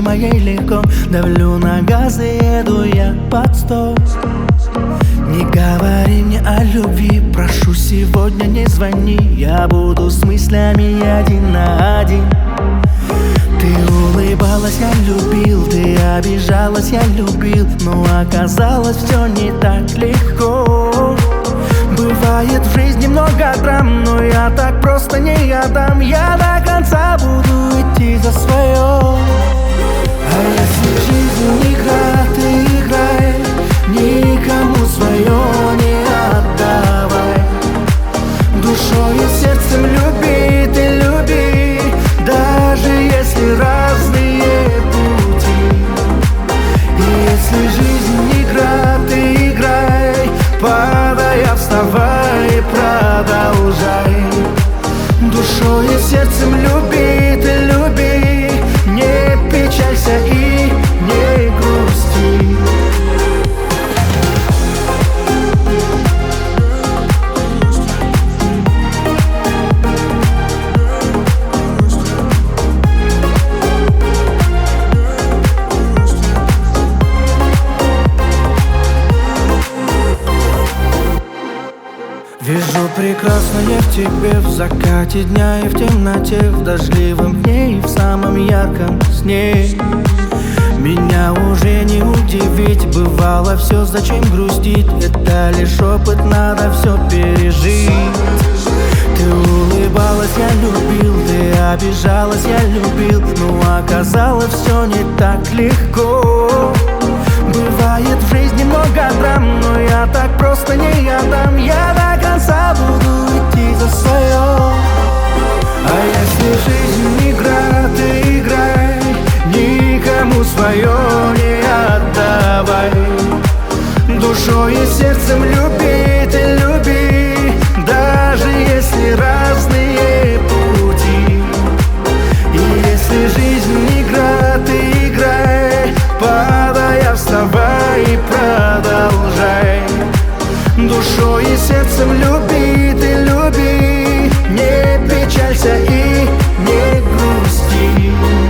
моей легко. Давлю на газ и еду я под стоп. Не говори мне о любви, прошу, сегодня не звони. Я буду с мыслями один на один. Ты улыбалась, я любил, ты обижалась, я любил. Но оказалось все не так легко. Бывает в жизни много драм, но я так просто не отдам. Я до конца буду идти за свое. А если жизнь игра, ты играй, никому свое не отдавай. Душой и сердцем люби, ты люби, даже если разные пути. И если жизнь игра, ты играй, падая, вставай и продолжай. Душой и сердцем люби, ты люби, не печалься и не грусти. Вижу прекрасное в тебе в закате дня и в темноте, в дождливом дне и в самом ярком сне. Меня уже не удивить, бывало все, зачем грустить? Это лишь опыт, надо все пережить. Ты улыбалась, я любил, ты обижалась, я любил. Но оказалось все не так легко. Бывает в жизни много драм, но я так просто не отдам. Я до конца буду идти за свое. А если жизнь игра, ты играй, никому свое не отдавай. Душой и сердцем люби, ты люби, даже если разные пути. И если жизнь игра, ты играй, падая, вставай и продолжай. Душой и сердцем люби, ты люби, не печалься и не грусти.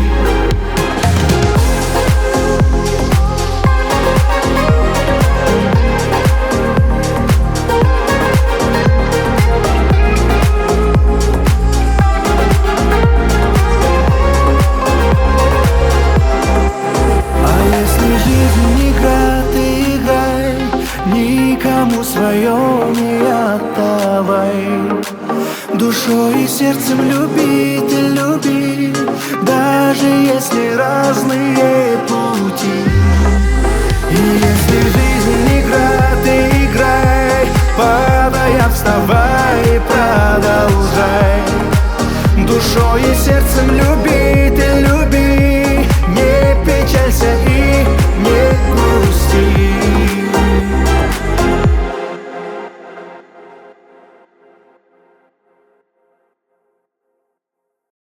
Никому свое не отдавай. Душой и сердцем люби, ты люби, даже если разные пути.